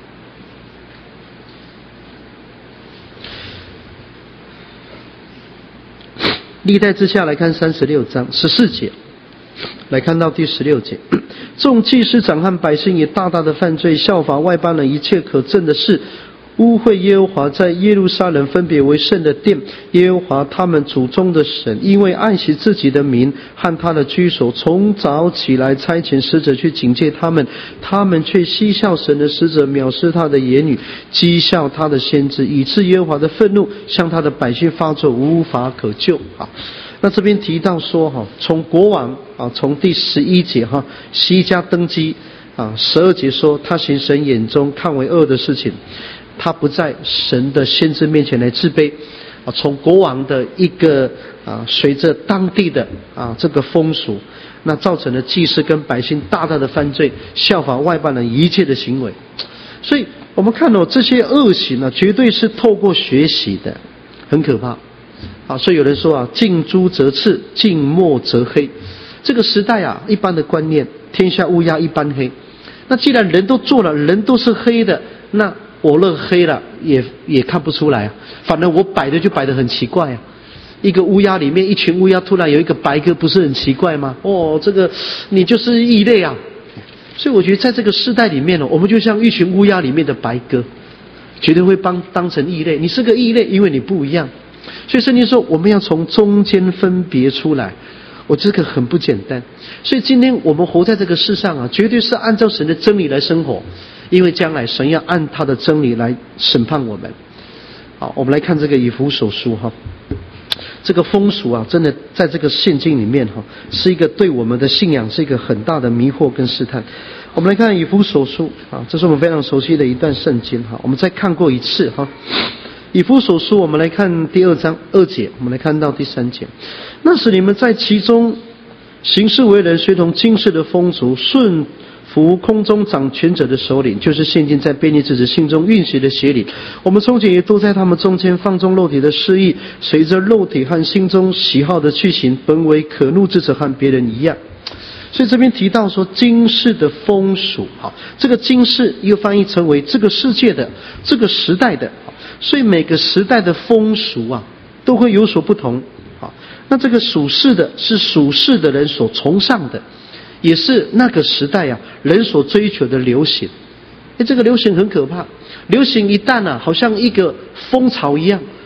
历代志下来看三十六章十四节，来看到第十六节。众祭司长和百姓也大大的犯罪，效法外邦人一切可憎的事，污秽耶和华在耶路撒冷分别为圣的殿，耶和华他们祖宗的神，因为爱惜自己的名和他的居所，从早起来差遣使者去警戒他们，他们却嬉笑神的使者，藐视他的言语，讥笑他的先知，以致耶和华的愤怒向他的百姓发作，无法可救。好，那这边提到说哈，从国王啊，从第十一节哈，西家登基啊，十二节说他行神眼中看为恶的事情，他不在神的先知面前来自卑啊。从国王的一个啊，随着当地的啊这个风俗，那造成了祭司跟百姓大大的犯罪，效法外邦人一切的行为。所以我们看到、哦、这些恶行呢、啊，绝对是透过学习的，很可怕。啊，所以有人说啊，近朱则赤，近墨则黑。这个时代啊，一般的观念，天下乌鸦一般黑。那既然人都做了，人都是黑的，那我乐黑了也也看不出来啊。反正我摆的就摆得很奇怪啊。一个乌鸦里面，一群乌鸦突然有一个白鸽，不是很奇怪吗？哦，这个你就是异类啊。所以我觉得在这个世代里面呢，我们就像一群乌鸦里面的白鸽，绝对会帮当成异类。你是个异类，因为你不一样。所以圣经说我们要从中间分别出来，我这个很不简单。所以今天我们活在这个世上啊，绝对是按照神的真理来生活，因为将来神要按他的真理来审判我们。好，我们来看这个以弗所书哈，这个风俗啊，真的在这个圣经里面哈，是一个对我们的信仰是一个很大的迷惑跟试探。我们来看以弗所书啊，这是我们非常熟悉的一段圣经哈，我们再看过一次哈。以弗所书，我们来看第二章二节，我们来看到第三节。那时你们在其中行事为人，随同今世的风俗，顺服空中掌权者的首领，就是现今在悖逆之子心中运行的邪灵。我们从前也都在他们中间放纵肉体的私意，随着肉体和心中喜好的去行，本为可怒之子，和别人一样。所以这边提到说今世的风俗，好，这个今世又翻译成为这个世界的、这个时代的。所以每个时代的风俗啊，都会有所不同。好，那这个属世的是属世的人所崇尚的，也是那个时代啊人所追求的流行。哎，这个流行很可怕，流行一旦啊，好像一个风潮一样，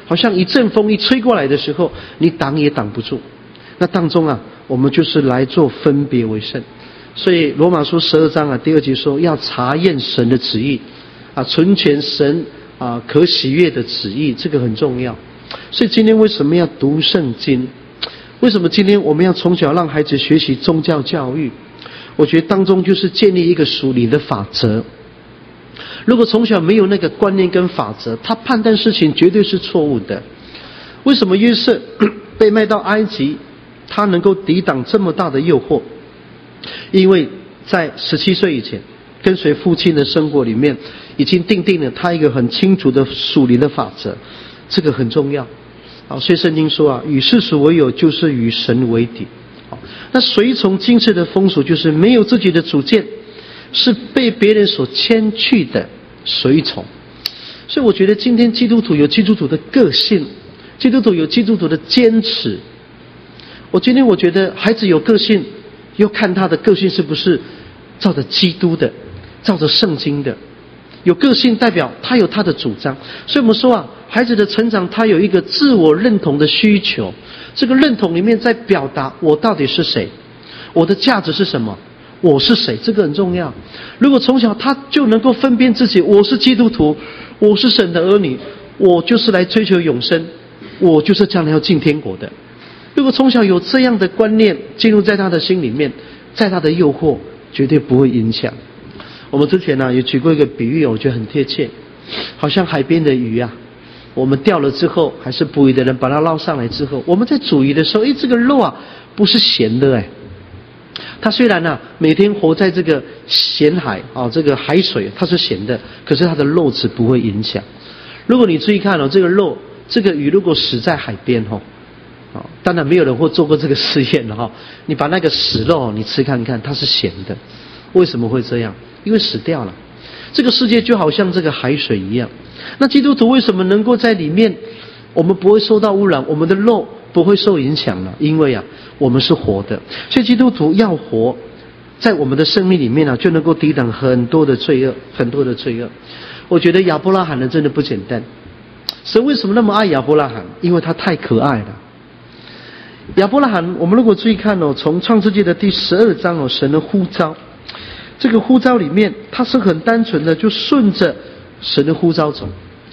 好像一阵风一吹过来的时候，你挡也挡不住。那当中啊，我们就是来做分别为圣。所以罗马书十二章啊第二节说，要查验神的旨意啊，存全神啊可喜悦的旨意，这个很重要。所以今天为什么要读圣经？为什么今天我们要从小让孩子学习宗教教育？我觉得当中就是建立一个属灵的法则。如果从小没有那个观念跟法则，他判断事情绝对是错误的。为什么约瑟被卖到埃及，他能够抵挡这么大的诱惑？因为在十七岁以前，跟随父亲的生活里面，已经定定了他一个很清楚的属灵的法则，这个很重要。好，所以圣经说啊，与世俗为友，就是与神为敌。好，那随从今世的风俗，就是没有自己的主见，是被别人所牵去的随从。所以我觉得今天基督徒有基督徒的个性，基督徒有基督徒的坚持。我今天我觉得孩子有个性，要看他的个性是不是照着基督的，照着圣经的。有个性代表他有他的主张。所以我们说啊，孩子的成长他有一个自我认同的需求，这个认同里面在表达我到底是谁，我的价值是什么，我是谁，这个很重要。如果从小他就能够分辨自己，我是基督徒，我是神的儿女，我就是来追求永生，我就是将来要进天国的。如果从小有这样的观念进入在他的心里面，在他的诱惑绝对不会影响。我们之前呢、啊、有举过一个比喻，我觉得很贴切，好像海边的鱼啊，我们钓了之后，还是捕鱼的人把它捞上来之后，我们在煮鱼的时候，诶，这个肉啊不是咸的诶，它虽然啊每天活在这个咸海啊、哦、这个海水它是咸的，可是它的肉质不会影响。如果你注意看哦，这个肉这个鱼如果死在海边哦，哦当然没有人会做过这个试验了哈、哦，你把那个死肉你吃看看，它是咸的，为什么会这样？因为死掉了。这个世界就好像这个海水一样，那基督徒为什么能够在里面，我们不会受到污染，我们的肉不会受影响呢？因为啊我们是活的。所以基督徒要活在我们的生命里面啊，就能够抵挡很多的罪恶，很多的罪恶。我觉得亚伯拉罕呢真的不简单。神为什么那么爱亚伯拉罕？因为他太可爱了。亚伯拉罕，我们如果注意看哦，从创世纪的第十二章哦，神的呼召，这个呼召里面，他是很单纯的，就顺着神的呼召走。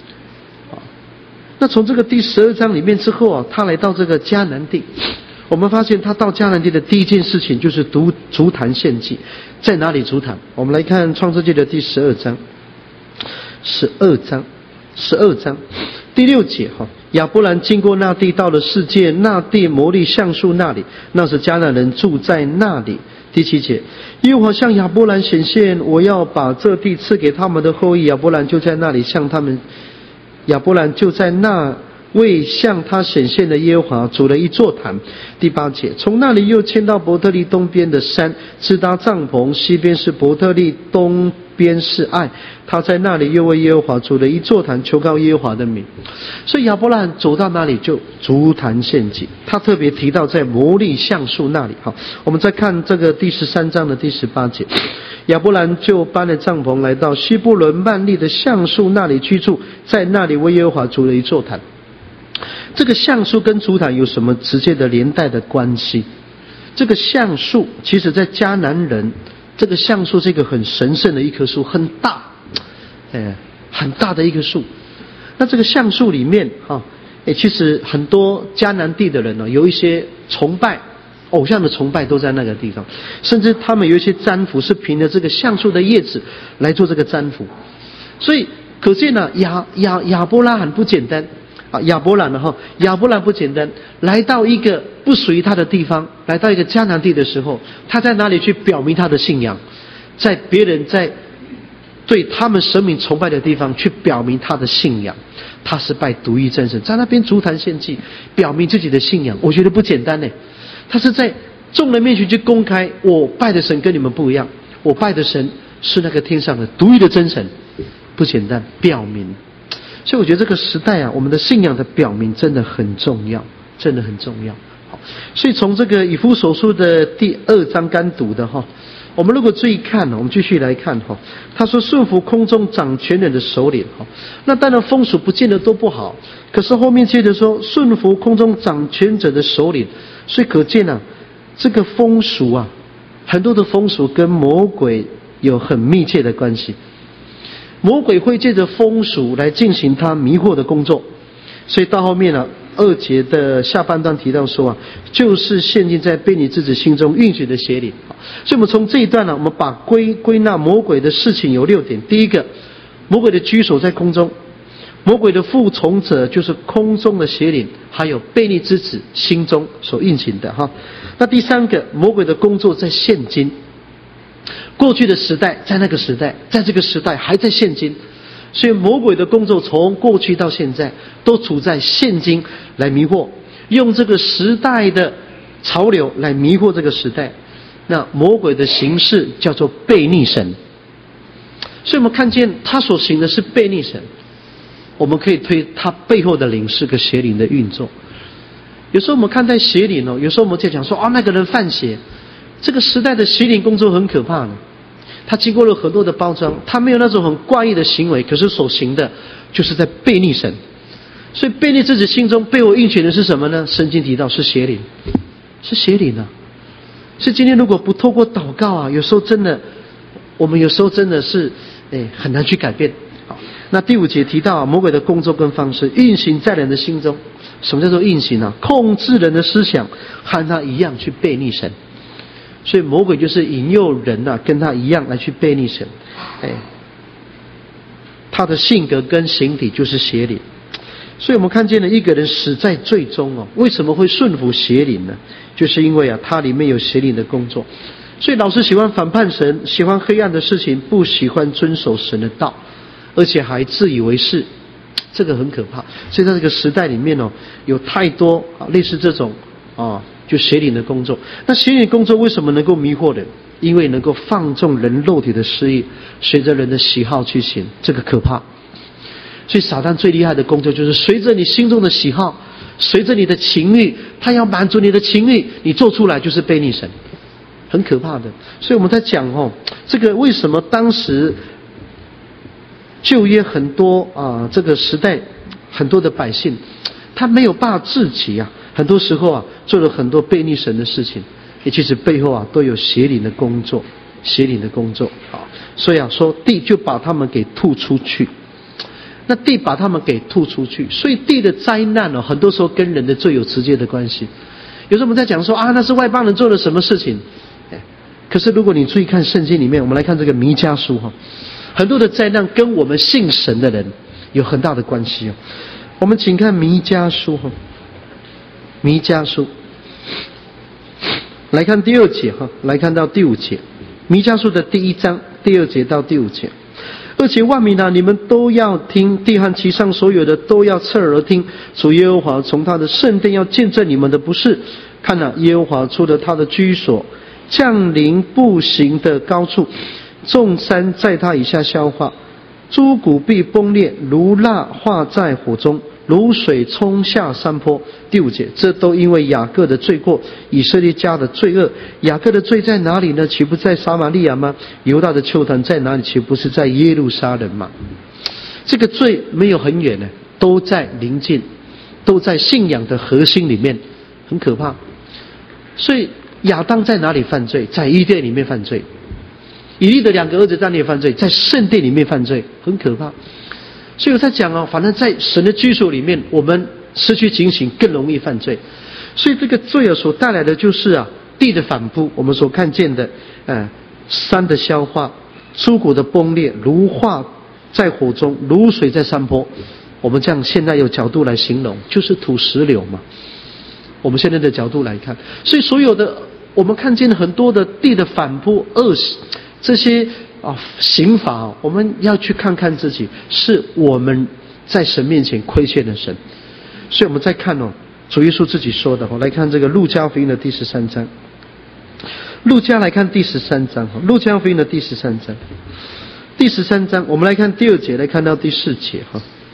那从这个第十二章里面之后啊，他来到这个迦南地，我们发现他到迦南地的第一件事情就是读足坛献祭。在哪里足坛？我们来看创世纪的第十二章，十二章，十二章第六节哈，亚伯兰经过那地，到了世界那地摩利橡树那里，那时迦南人住在那里。第七节，耶和华向亚伯兰显现，我要把这地赐给他们的后裔。亚伯兰就在那里向他们，亚伯兰就在那为向他显现的耶和华筑了一座坛。第八节，从那里又迁到伯特利东边的山，支搭帐篷，西边是伯特利，东边是爱。他在那里又为耶和华筑了一座坛，求告耶和华的名。所以亚伯兰走到哪里就足坛献祭。他特别提到在摩利橡树那里。好，我们再看这个第十三章的第十八节，亚伯兰就搬了帐篷，来到希伯伦曼利的橡树那里居住，在那里为耶和华筑了一座坛。这个橡树跟足坛有什么直接的连带的关系？这个橡树其实在迦南人，这个橡树是一个很神圣的一棵树，很大，哎，很大的一棵树。那这个橡树里面啊，哎，其实很多迦南地的人呢、啊，有一些崇拜偶像的崇拜都在那个地方，甚至他们有一些占卜是凭着这个橡树的叶子来做这个占卜。所以可见呢、啊，亚亚亚伯拉罕不简单。啊，亚伯兰呢？哈，亚伯兰不简单，来到一个不属于他的地方，来到一个迦南地的时候，他在哪里去表明他的信仰？在别人在对他们神明崇拜的地方去表明他的信仰。他是拜独一真神，在那边足坛献祭，表明自己的信仰。我觉得不简单呢。他是在众人面前去公开，我拜的神跟你们不一样，我拜的神是那个天上的独一的真神，不简单，表明。所以我觉得这个时代啊，我们的信仰的表明真的很重要，真的很重要。好，所以从这个以弗所书的第二章刚读的哈， 我们如果注意看，我们继续来看哈，他说顺服空中掌权人的首领哈，那当然风俗不见得都不好，可是后面接着说顺服空中掌权者的首领，所以可见啊，这个风俗啊，很多的风俗跟魔鬼有很密切的关系。魔鬼会借着风俗来进行他迷惑的工作，所以到后面啊，二节的下半段提到说啊，就是陷进在悖逆之子心中运行的邪灵。所以我们从这一段呢、啊，我们把归归纳魔鬼的事情有六点。第一个，魔鬼的居所在空中，魔鬼的附从者就是空中的邪灵，还有悖逆之子心中所运行的哈。那第三个，魔鬼的工作在现今。过去的时代，在那个时代，在这个时代还在现今，所以魔鬼的工作从过去到现在都处在现今来迷惑，用这个时代的潮流来迷惑这个时代。那魔鬼的形式叫做悖逆神，所以我们看见他所行的是悖逆神，我们可以推他背后的灵是个邪灵的运作。有时候我们看待邪灵哦，有时候我们在讲说啊，那个人犯邪。这个时代的邪灵工作很可怕的，他经过了很多的包装，他没有那种很怪异的行为，可是所行的就是在悖逆神。所以悖逆自己心中被我运行的是什么呢？圣经提到是邪灵，是邪灵啊。所以今天如果不透过祷告啊，有时候真的，我们有时候真的是哎很难去改变。好，那第五节提到、啊、魔鬼的工作跟方式运行在人的心中。什么叫做运行啊？控制人的思想，和他一样去悖逆神。所以魔鬼就是引诱人啊，跟他一样来去悖逆神。哎，他的性格跟形体就是邪灵。所以我们看见了一个人死在罪中哦，为什么会顺服邪灵呢？就是因为啊，他里面有邪灵的工作。所以老是喜欢反叛神，喜欢黑暗的事情，不喜欢遵守神的道，而且还自以为是，这个很可怕。所以在这个时代里面哦，有太多啊类似这种啊。就邪灵的工作。那邪灵工作为什么能够迷惑人？因为能够放纵人肉体的私欲，随着人的喜好去行，这个可怕。所以撒旦最厉害的工作就是随着你心中的喜好，随着你的情欲，他要满足你的情欲，你做出来就是悖逆神，很可怕的。所以我们在讲哦，这个为什么当时旧约很多啊，这个时代很多的百姓，他没有办法自己啊。很多时候啊，做了很多悖逆神的事情，也其实背后啊都有邪灵的工作，邪灵的工作啊。所以啊，说地就把他们给吐出去，那地把他们给吐出去，所以地的灾难哦，很多时候跟人的罪有直接的关系。有时候我们在讲说啊，那是外邦人做了什么事情，哎，可是如果你注意看圣经里面，我们来看这个弥迦书哈，很多的灾难跟我们信神的人有很大的关系哦。我们请看弥迦书哈。弥迦书，来看第二节哈，来看到第五节。弥迦书的第一章第二节到第五节。而且万民啊，你们都要听，地和其上所有的都要侧耳听。主耶和华从他的圣殿要见证你们的不是。看啊，耶和华出了他的居所，降临步行的高处，众山在他以下消化，诸谷必崩裂，如蜡化在火中。如水冲下山坡。第五节，这都因为雅各的罪过，以色列家的罪恶。雅各的罪在哪里呢？岂不在撒玛利亚吗？犹大的邱坛在哪里？岂不是在耶路撒冷吗？这个罪没有很远呢，都在临近，都在信仰的核心里面，很可怕。所以亚当在哪里犯罪？在伊甸里面犯罪。以利的两个儿子在哪里犯罪？在圣殿里面犯罪，很可怕。所以我在讲哦，反正在神的居所里面，我们失去警醒更容易犯罪。所以这个罪啊所带来的就是啊地的反扑，我们所看见的，呃山的消化，诸谷的崩裂，如化在火中，如水在山坡。我们这样现在有角度来形容，就是土石流嘛。我们现在的角度来看，所以所有的我们看见很多的地的反扑、恶这些。啊，刑罚，我们要去看看自己，是我们在神面前亏欠了神。所以我们再看哦，主耶稣自己说的哦，来看这个路加福音的第十三章。路加来看第十三章哈，路加福音的第十三章，第十三章，我们来看第二节，来看到第四节哈。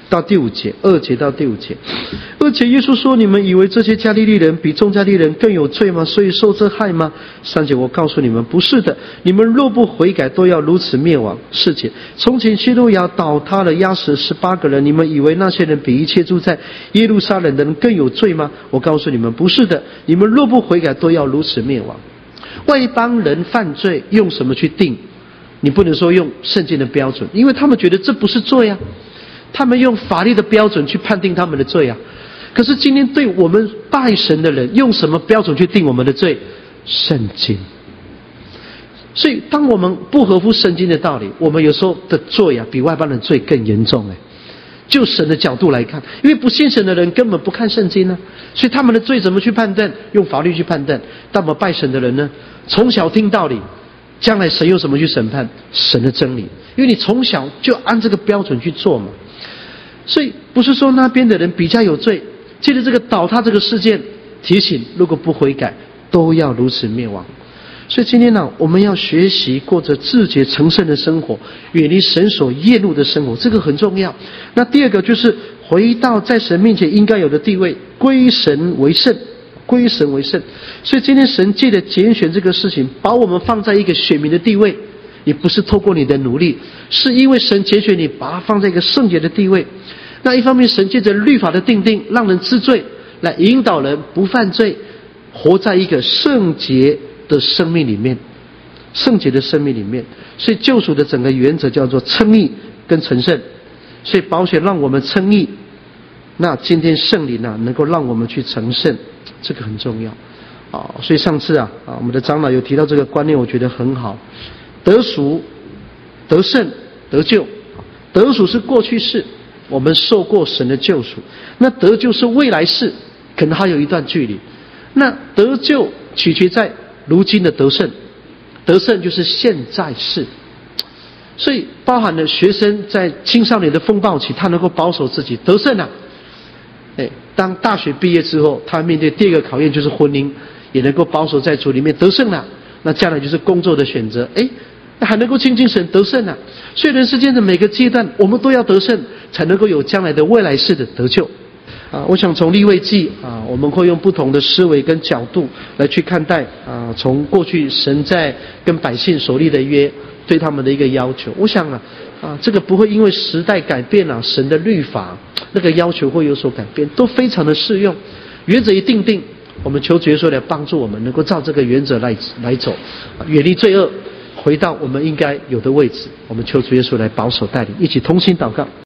到第五节，二节到第五节。而且耶稣说：“你们以为这些加利利人比众加利利人更有罪吗？所以受这害吗？”三节，我告诉你们，不是的。你们若不悔改，都要如此灭亡。四节，从前希路亚倒塌了，压死十八个人。你们以为那些人比一切住在耶路撒冷的人更有罪吗？我告诉你们，不是的。你们若不悔改，都要如此灭亡。外邦人犯罪用什么去定？你不能说用圣经的标准，因为他们觉得这不是罪啊。他们用法律的标准去判定他们的罪啊。可是今天对我们拜神的人，用什么标准去定我们的罪？圣经。所以当我们不合乎圣经的道理，我们有时候的罪啊，比外邦人罪更严重哎。就神的角度来看，因为不信神的人根本不看圣经呢、啊，所以他们的罪怎么去判断？用法律去判断。但我们拜神的人呢，从小听道理，将来神用什么去审判？神的真理，因为你从小就按这个标准去做嘛。所以不是说那边的人比较有罪，借着这个倒塌这个事件提醒，如果不悔改，都要如此灭亡。所以今天呢，我们要学习过着自洁成圣的生活，远离神所厌恶的生活，这个很重要。那第二个就是回到在神面前应该有的地位，归神为圣，归神为圣。所以今天神借着拣选这个事情，把我们放在一个选民的地位，也不是透过你的努力，是因为神拣选你，把它放在一个圣洁的地位。那一方面，神借着律法的定定，让人知罪，来引导人不犯罪，活在一个圣洁的生命里面，圣洁的生命里面。所以救赎的整个原则叫做称义跟成圣。所以保险让我们称义，那今天圣灵啊，能够让我们去成圣，这个很重要啊。所以上次啊啊，我们的长老有提到这个观念，我觉得很好。得赎、得胜、得救，得赎是过去式，我们受过神的救赎；那得救是未来式，可能还有一段距离。那得救取决在如今的得胜，得胜就是现在式。所以包含了学生在青少年的风暴期，他能够保守自己得胜啊。哎，当大学毕业之后，他面对第二个考验就是婚姻，也能够保守在主里面得胜了。那将来就是工作的选择，哎。还能够亲近神得胜啊！所以人世间的每个阶段，我们都要得胜，才能够有将来的未来式的得救啊！我想从利未记啊，我们会用不同的思维跟角度来去看待啊，从过去神在跟百姓所立的约，对他们的一个要求。我想啊啊，这个不会因为时代改变了、啊，神的律法那个要求会有所改变，都非常的适用。原则一定定，我们求主耶稣来帮助我们，能够照这个原则来来走，远离罪恶。回到我们应该有的位置，我们求主耶稣来保守带领，一起同心祷告。